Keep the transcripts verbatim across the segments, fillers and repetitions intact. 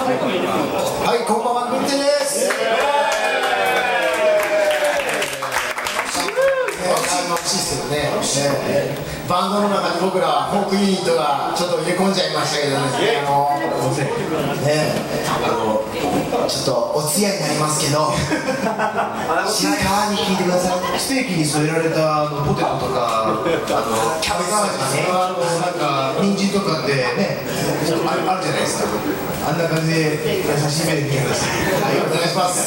はい、こんばんは、グリテです。楽しいですよね。バンドの中に僕らフォークユニットがちょっと入れ込んじゃいましたけどね。あのね、あのちょっとお通夜になりますけど、静かに聞いてください。 ステーキに添えられたあのポテトとか、あのキャベツとかね、あのなんか人参とかってね、あるあるじゃないですか。あんな感じで優しい目で見てください。 はい、お願いします。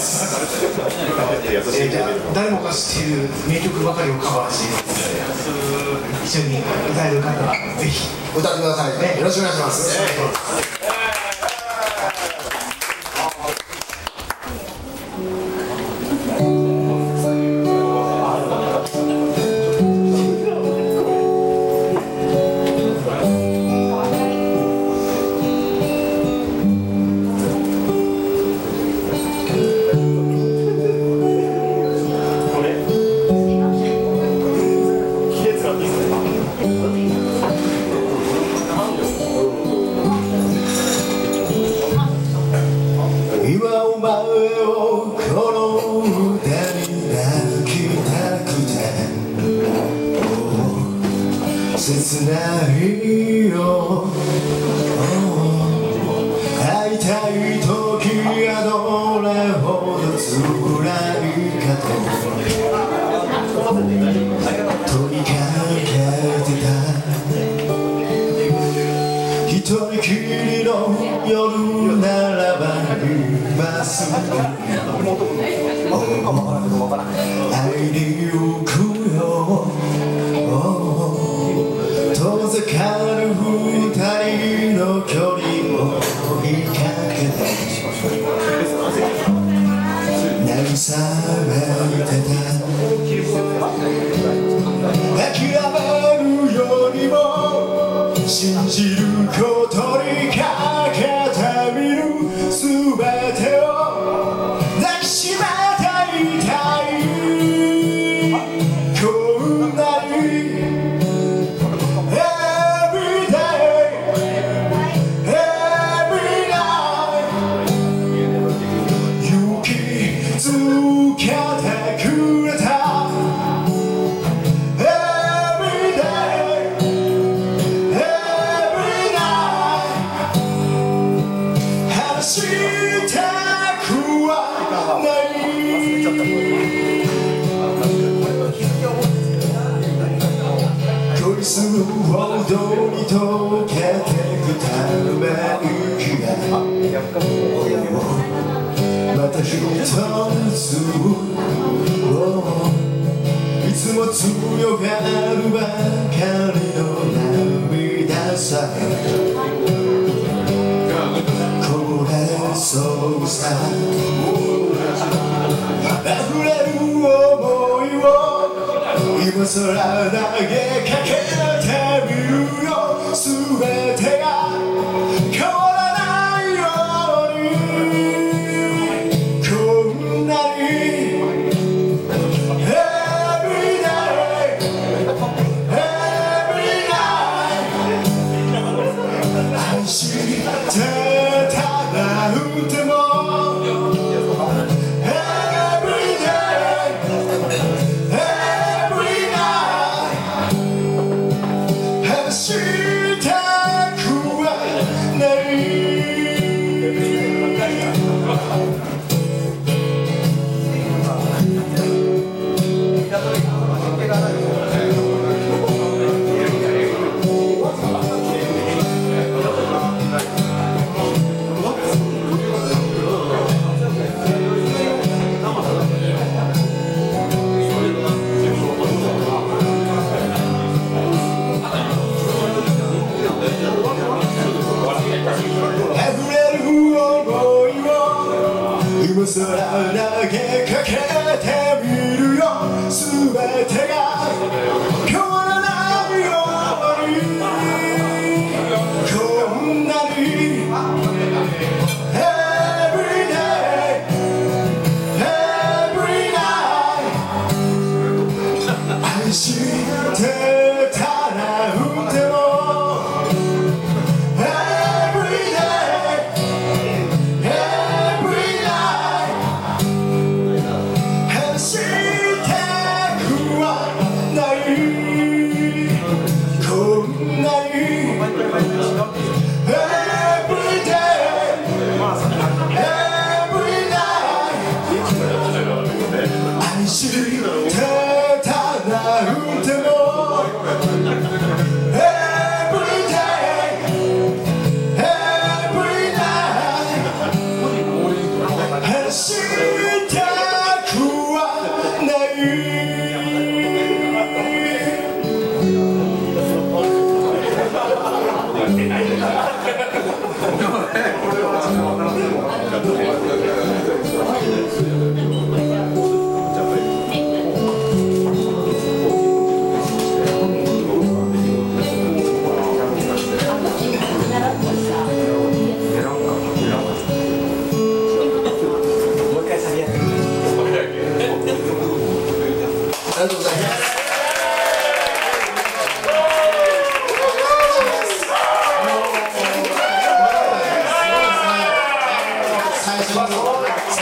えー、じゃあ誰もが知っている名曲ばかりをカバーして一緒に歌える方はぜひ歌ってくださいね。よろしくお願いします。 今お前をこの歌に抱きたくて切ないよ会いたい時がどれほど辛いかと問いかけてた一人きりの夜ならば今すぐ会いに行くよ遠ざかる二人の距離を追いかけて慰めてた諦めるよりも信じることにかけてみる全てを抱きしめていたいこんなに Every day Every night 勇気づけてくれた恋するほどに溶けてくため息がまた一ついつも強がるばかりの涙さえこぼれそうさ溢れる想いを今さら投げかけてみるよ全てが変わらないようにこんなに Every day Every night 愛してたなんても今さら投げかけてみるよ全てが変わらないようにこんなに Every day Every night 愛してたなんても Every day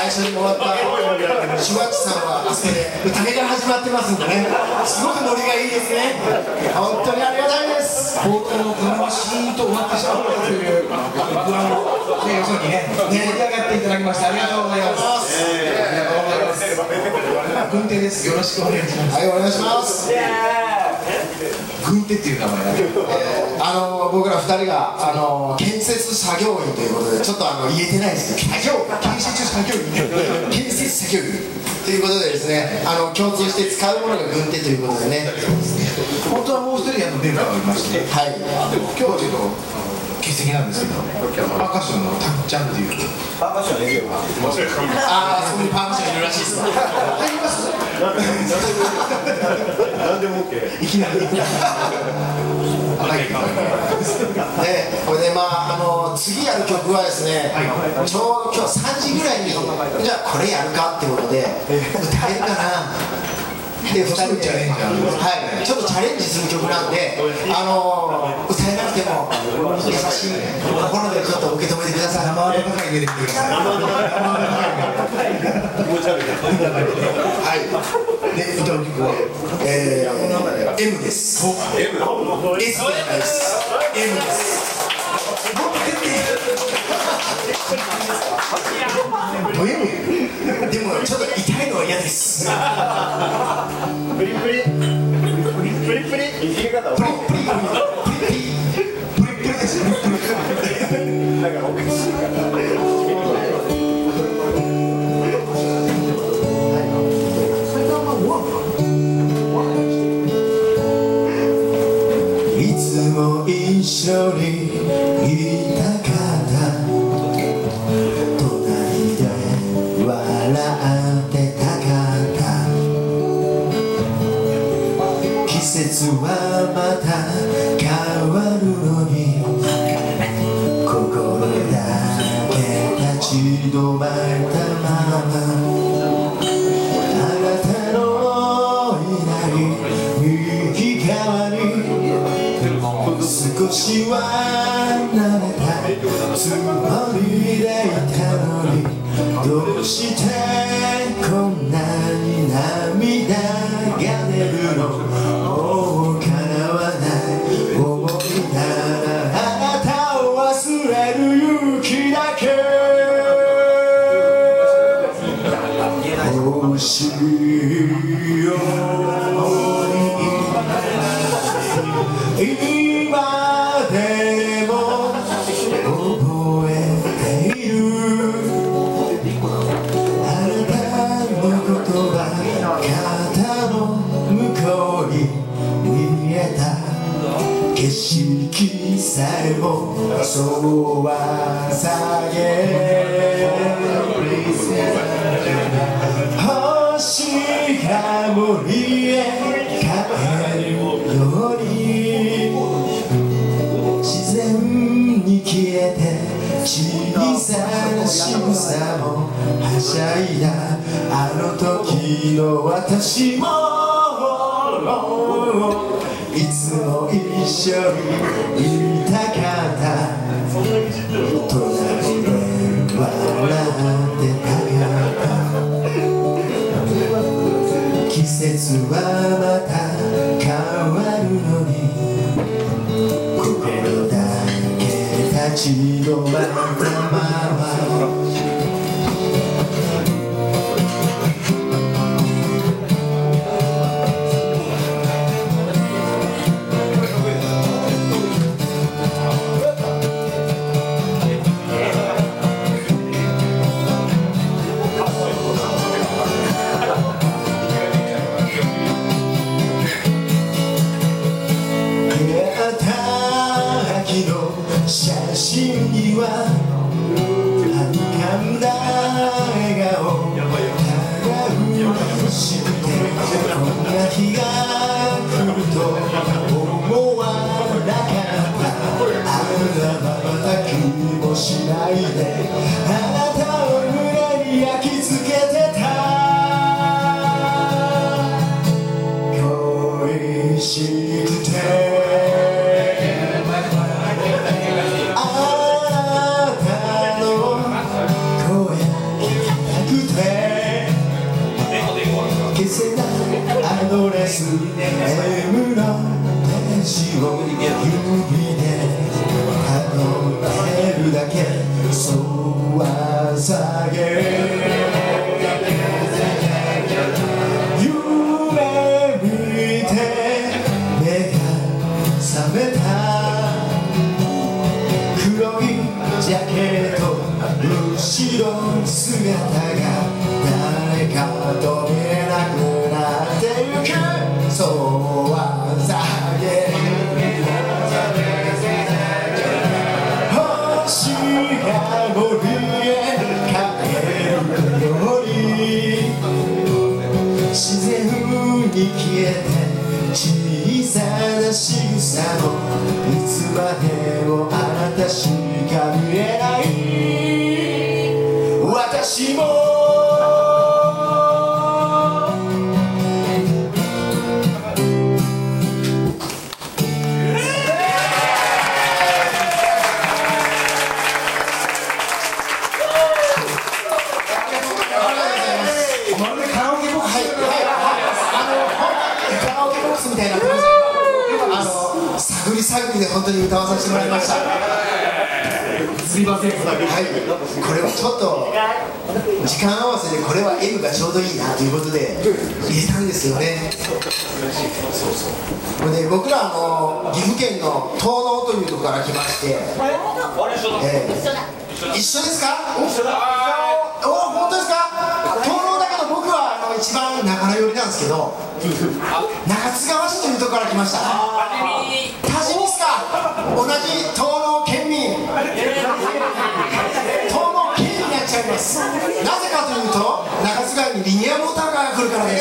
最初に終わったシュワッチさんはあそこで宴が始まってますんでね、すごくノリがいいですね。本当にありがたいです。 冒頭のこのままシーンと終わってしまったという不安を要するにね盛り上がっていただきましてありがとうございます。ありがとうございます。軍手です。よろしくお願いします。 はい、お願いします。 軍手っていう名前だね。 あの僕らふたりがあの建設作業員ということでちょっとあの言えてないですけど、作業建設作業員建設作業員ということでですね、あの共通して使うものが軍手ということでね。 本当はもう一人あのメンバーがいまして、はい、今日はちょっと欠席なんですけど、パーカッションのたっちゃんっていうパーカッション営業がああ、そこにパーカッションいるらしいです。入ります。 何でも OK。 いきなりね、 これでまあ、あの次やる曲はですね、ちょうど今日さんじぐらいにじゃあこれやるかってことで歌えるかなでふたりで、はい、ちょっとチャレンジする曲なんで、あの歌えなくても優しい心でちょっと受け止めてください。 生温かい目で見てください。 はい。で歌う曲はえー M です。 M S じゃないです。 M です。もっと出ていい。ド M でもちょっと痛いのは嫌です。 プリプリプリプリいじり方プリプリプリプリプリプリです。 なんかおかしいから。 いつも一緒にいたかった隣で笑ってたかった季節はまた変わるのに心だけ立ち止まったままあなたのいない右側に少しは慣れたつもりでいたのにどうしてこんなに涙が出るの。もう叶わない思いならあなたを忘れる勇気だけ欲しいよ今でも覚えているあなたのことは肩の向こうに見えた景色さえもそうはさげ星が森へ帰るように自然に消えて小さな仕草もはしゃいだあの時の私もいつも一緒にいたかった隣で笑ってたかった季節はまた変わるのに心だけ立ち止まったまま写真には捧げ夢見て目が覚めた黒いジャケット後ろ姿が誰かと見えなくなってゆくそうはさげ星が森へ帰るように自然に消えて小さな仕草もいつまでもあなたしか見えない私も探り探りで本当に歌わさせてもらいました。 すいません。 はい、これはちょっと時間合わせでこれは M がちょうどいいなということで入れたんですよね。これで僕らあの岐阜県の東濃というところから来まして、えー、一緒ですか？一緒だ。おお、本当ですか？東濃だけど僕はあの一番長野寄りなんですけど、中津川市というところから来ました。多治見ですか？同じ東濃県民、東濃県になっちゃいます。なぜかというと中津川にリニアモーターカーが来るからです。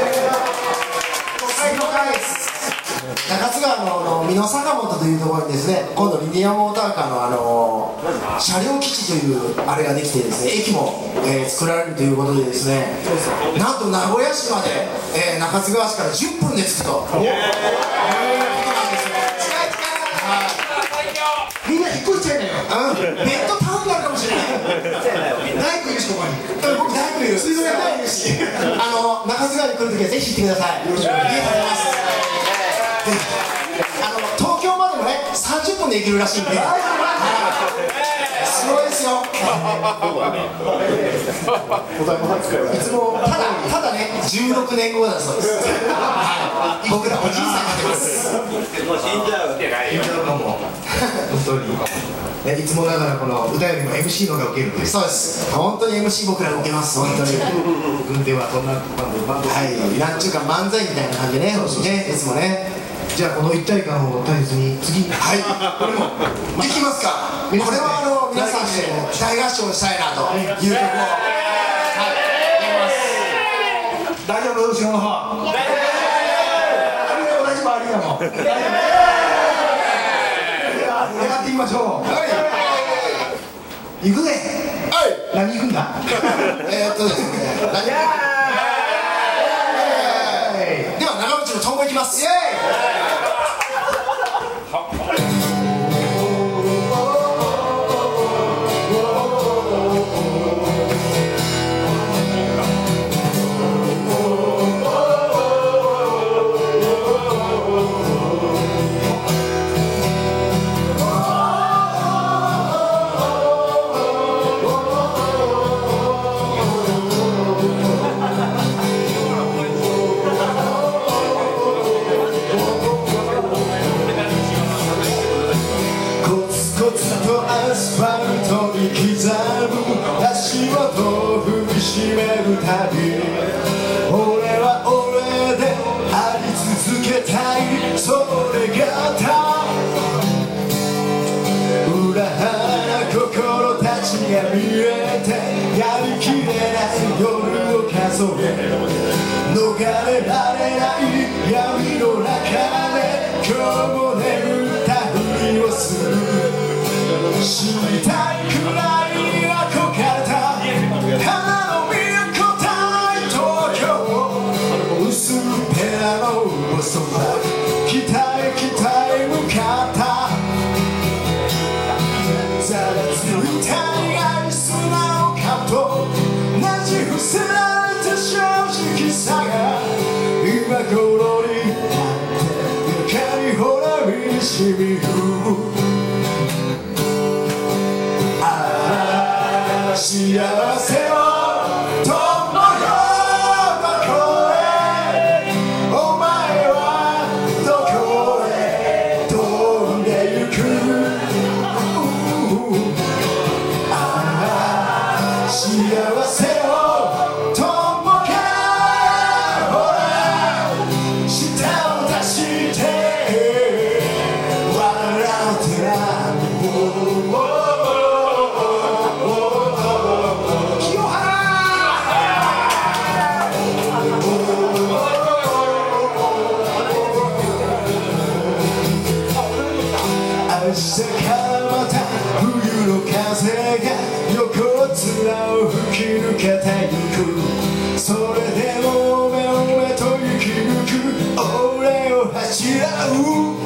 中津川の美濃坂本というところにですね、今度リニアモーターカーのあの車両基地というあれができてですね、駅も、えー、作られるということでですね、なんと名古屋市まで、えー、中津川市からじゅっぷんで着くということなんですよ。みんな引っ越しちゃいなよ。ベッドタウンになるかもしれない。大工いるし、ここに。僕大工いる。水道屋大工いるし。あの中津川に来るときはぜひ行ってください。よろしくお願いします。あの東京までもねさんじゅっぷんで行けるらしいんで、すごいですよ。いつもただただねじゅうろくねんごだそうです。僕らおじいさんになってます。もう死んじゃう。死んじゃうかも。本当に。いつもながらこの歌よりも エムシー の方が受けるんです。そうです。本当に エムシー 僕ら受けます。本当に。軍手はそんなバンドバンド。はい。なんちゅうか漫才みたいな感じでね。ねいつもね。じゃあこの一体感を大切に次はいこれもいきますか。これはあの皆さんで大合唱したいなという曲をはいやります。大丈夫後ろの方。大丈夫大丈夫ありがとう。やってみましょう。はい行くぜ。はい何行くんだ。えっとですね何では長渕のトンボいきます。イエーイ。アスファルトに刻む足元を踏みしめるたび俺は俺であり続けたい。それがた裏腹心たちが見えてやりきれない夜を数え逃れられない闇の中で今日も眠ったふりをする。知りたいくらい憧れた花の都大東京薄っぺらの細空北へ北へ向かったざらついた愛素直感となじ伏せられた正直さが今頃になって床にほら身にしみる。明幸せを友よどこへお前はどこへ飛んでゆくああ幸せを友がほら舌を出して笑ってな清原明日からまた冬の風が横綱を吹き抜けてゆくそれでもめおめと生き抜く俺を走らう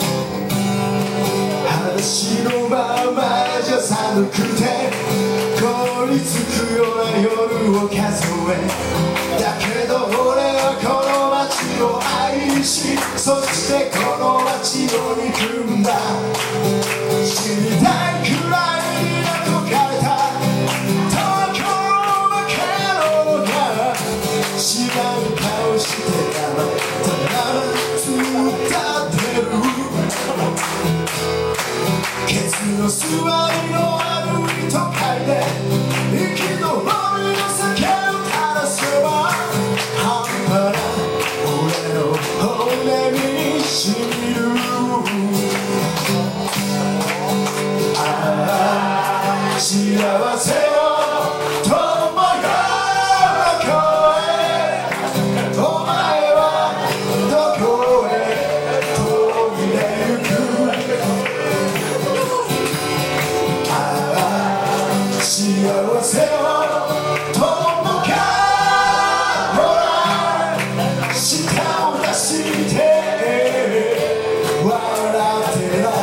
話のままじゃ寒くて凍りつくような夜を数えだけど俺はこの街を愛しそしてこの街を憎んだ死にたいくらいに憧れた東京の彼が知らん顔してたらただ伝ってるケツの座りの悪い都会で行きの森の酒を垂らせば半端な俺の骨にしみるああ幸せを友よどこへお前はどこへ飛んでゆく幸せを友がほら舌を出して笑ってな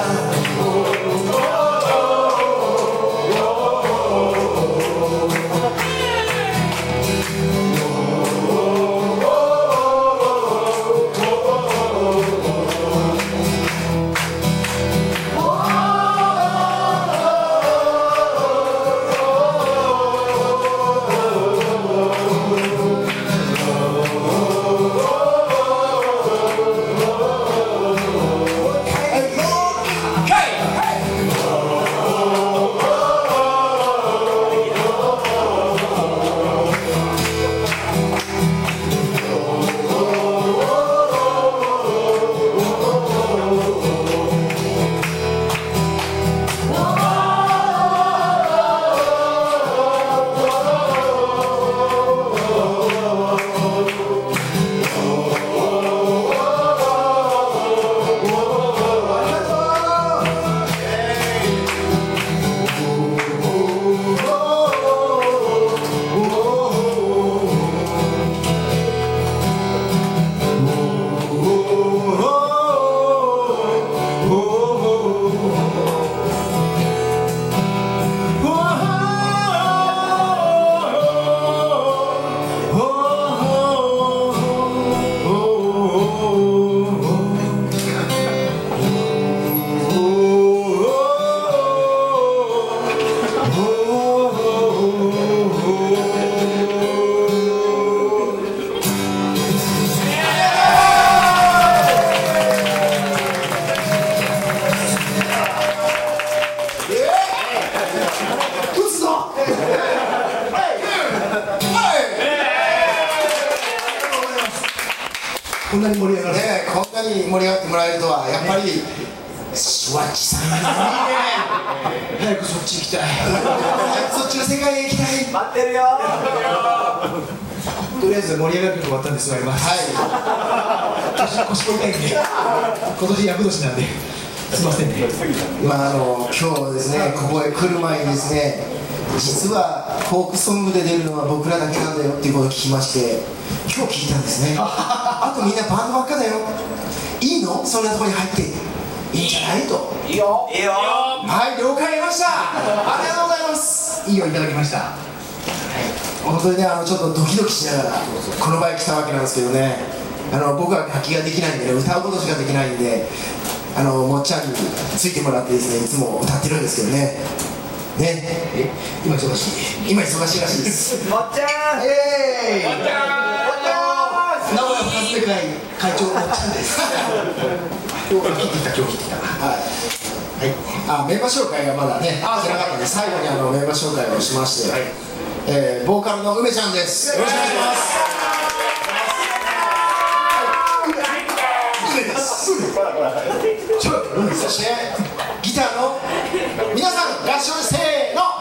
こんなに盛り上がるね、 こんなに盛り上がってもらえるとはやっぱりシュワッチさんいいね早くそっち行きたいそっちの世界へ行きたい待ってるよとりあえず盛り上がる曲終わったんで座ります。 は腰腰も痛いんで今年厄年なんですいませんね。 い、まああの今日ですねここへ来る前にですね実はフォークソングで出るのは僕らだけなんだよっていうことを聞きまして今日聞いたんですねあとみんなバンドばっかだよいいのそんなところに入っていいんじゃないといいよいいよはい了解しましたありがとうございますいいよいただきました、はい、本当にねあのちょっとドキドキしながらこの場へ来たわけなんですけどねあの僕は楽器ができないんで、ね、歌うことしかできないんであのもっちゃんについてもらってですねいつも歌ってるんですけどねね、今忙しい今忙しいらしいです。 おっちゃん、 えーい、おっちゃん、名古屋深爪会会長おっちゃんです。今日切ってきた今日切ってきた。はい。はい。あ、メンバー紹介がまだねしてなかったんで、最後にあのメンバー紹介をしまして、はい、えー、ボーカルの梅ちゃんです。よろしくお願いします。梅です。そしてギターの皆さん合唱せーの。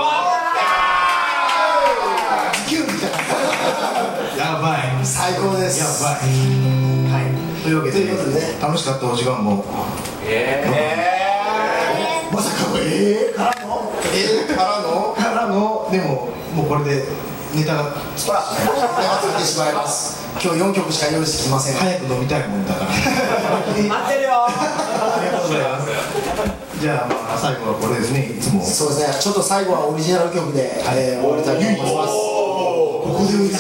やばい、 最高です。 やばい。はい。というわけで、ね、楽しかったお時間も。ええー。まさかのええからのええからのからのでももうこれでネタがつらついてしまいます。今日よんきょくしか用意してきません。 早く飲みたいもんだから。 待ってるよ。 ありがとうございます。じゃあまあ最後はこれですね。いつも。 そうですね。ちょっと最後はオリジナル曲で、えー、終わりたいと思います。ここで唯一。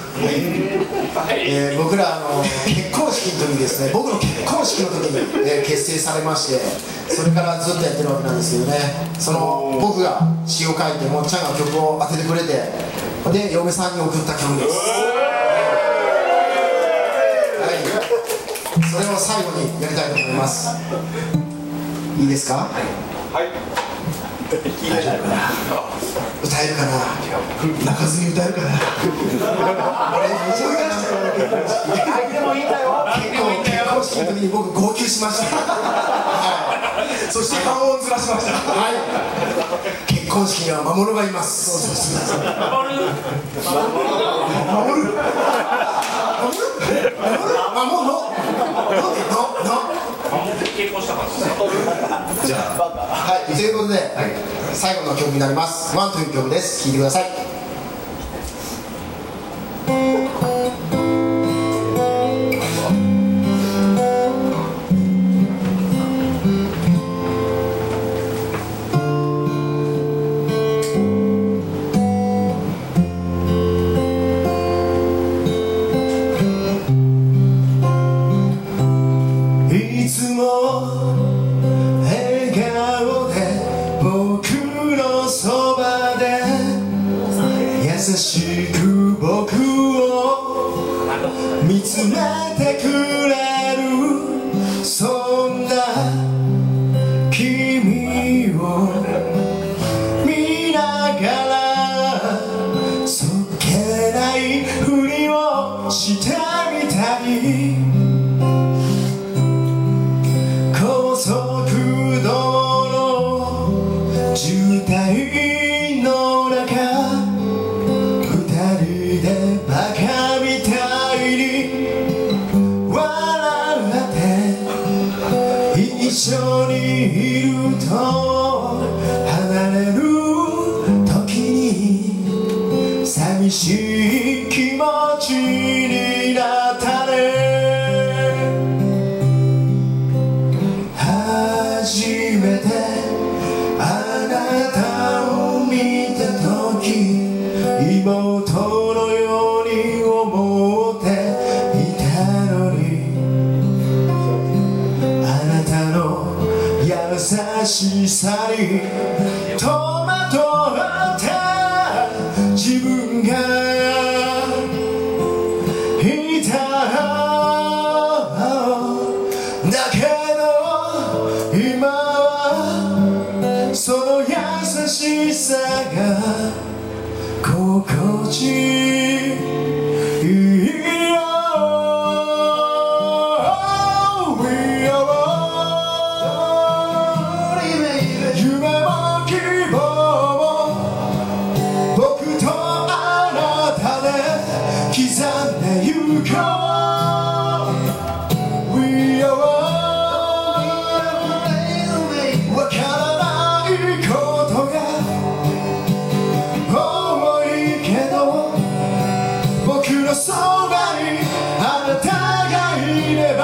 えー、僕らあの結婚式の時にですね、僕の結婚式の時に、えー、結成されまして、それからずっとやってるわけなんですけどね、その僕が詩を書いてもっちゃんが曲を当ててくれて、で嫁さんに送った曲です。はい、それを最後にやりたいと思います。いいですか？はい、大丈夫かな？歌えるかな？泣かずに歌えるかな？俺面白いかな？でもいいんだよ。結構結婚式の時に僕号泣しました。はい。そして顔をずらしました。はい。結婚式には魔物がいます。そうそうそう。守る。守る。守る。守る。守る。結婚したから。じゃあ、はい、ということで、はい、最後の曲になります。ワンという曲です。聴いてください。いつも笑顔で僕のそばで優しく僕を見つめてくれる、そんな君を見ながらそっけないふりをしてみたい。高速道路渋滞の中、二人でバカみたいに笑って一緒にいると、離れる時に寂しい気持ちになったね。初めてあなたを見た時、妹のように思っていたのに、あなたの優しさに戸惑った自分がいた。だけど今はその優しさが心地いいよ。夢も希望も僕とあなたで刻んでゆこう。そばにあなたがいれば、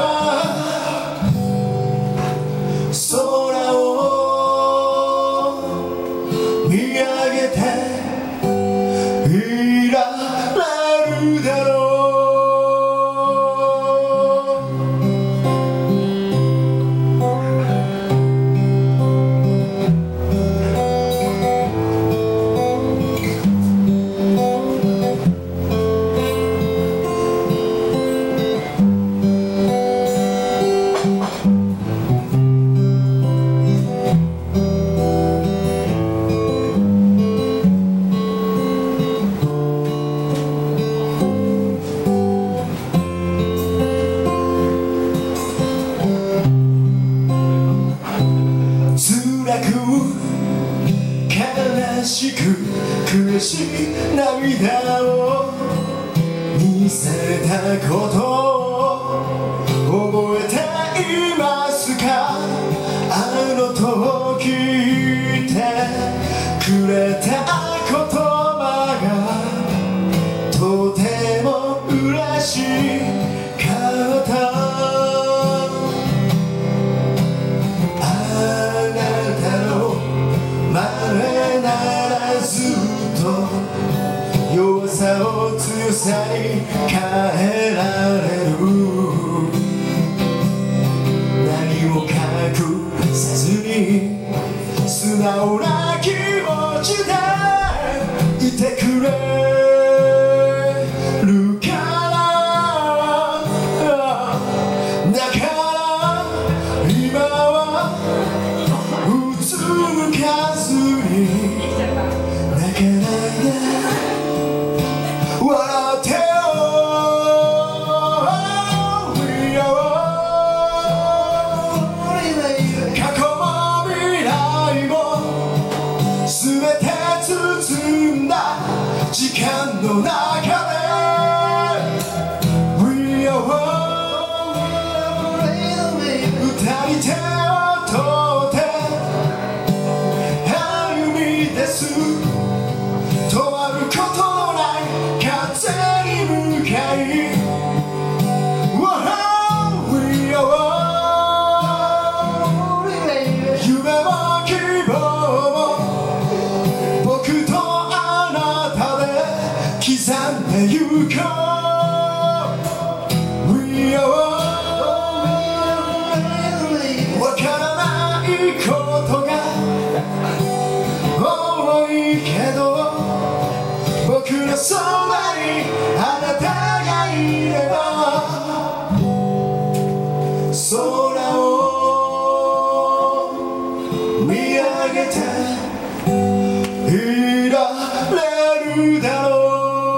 空を見上げていられるだろう。 涙を見せたことを覚えていますか？あの時言ってくれた言葉がとても嬉しかった。あなたの前ならずっと弱さを強さに変えられる。何も隠さずに素直な気持ちでいてくれるからだから今はうつむかずに泣かないで笑ってよ。過去も未来も全て包んだ時間の中で We are one 二人手を取って歩み出す止まることのない風に向かい We are one 夢も希望も僕とあなたで刻んでゆこう We are one わからないことが多いけど僕のそばにあなたがいれば空を見上げていられるだろう。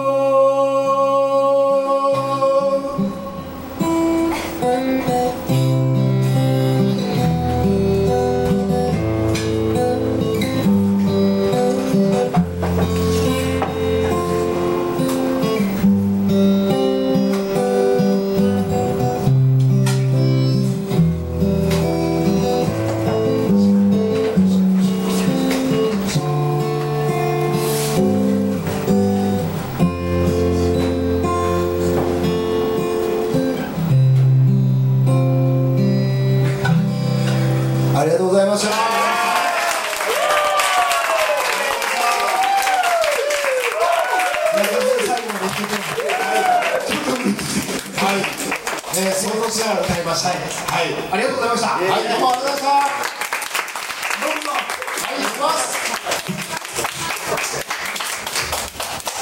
ありがとうございました。 はい、えー、想像しながら歌いました。はい、ありがとうございました。はい、どうもありがとうございました。どうぞ。